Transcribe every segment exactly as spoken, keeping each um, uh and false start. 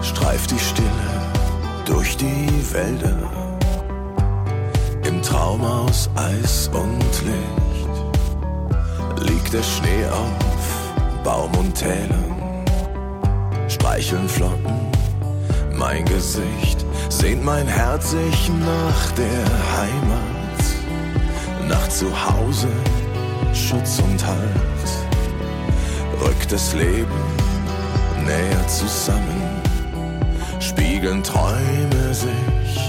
streift die Stille durch die Wälder, im Traum aus Eis und Licht liegt der Schnee auf Baum und Tälern, streicheln Flocken mein Gesicht, sehnt mein Herz sich nach der Heimat, nach Zuhause, Schutz und Halt, rückt das Leben näher zusammen, spiegeln Träume sich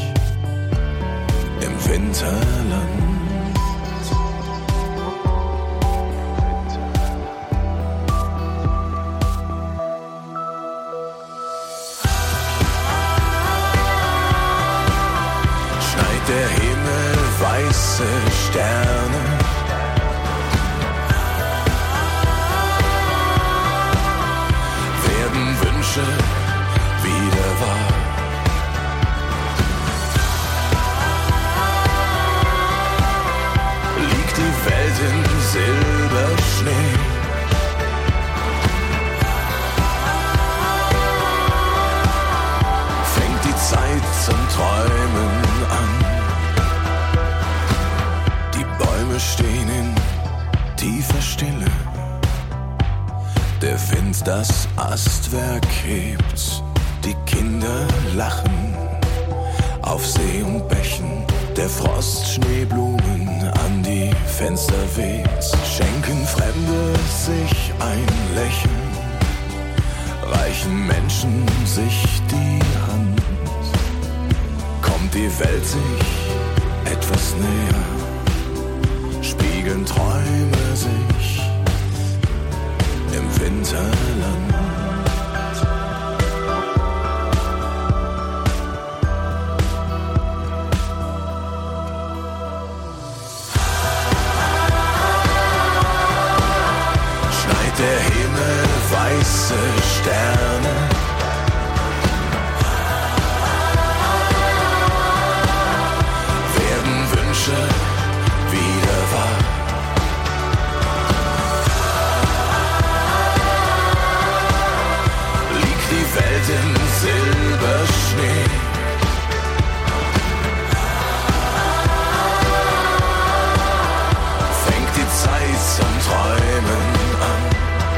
im Winterland. Schneit der Himmel weiße Sterne, werden Wünsche wieder wahr. Liegt die Welt in Silberschnee, fängt die Zeit zum Träumen an. Die Bäume stehen in tiefer Stille, der Wind das Astwerk hebt, die Kinder lachen auf See und Bächen, der Frost Schneeblumen an die Fenster weht, schenken Fremde sich ein Lächeln, reichen Menschen sich die Hand, kommt die Welt sich etwas näher, spiegeln Träume sich im Winterland. Schneit der Himmel weiße Sterne, werden Wünsche wieder wahr. Welt in Silberschnee, fängt die Zeit zum Träumen an.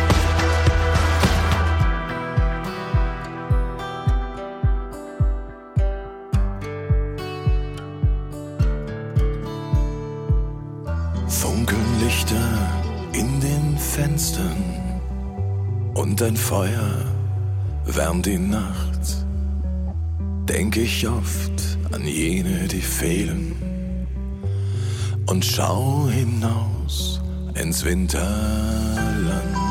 Funkeln Lichter in den Fenstern und ein Feuer wärmt die Nacht, denk ich oft an jene, die fehlen, und schau hinaus ins Winterland.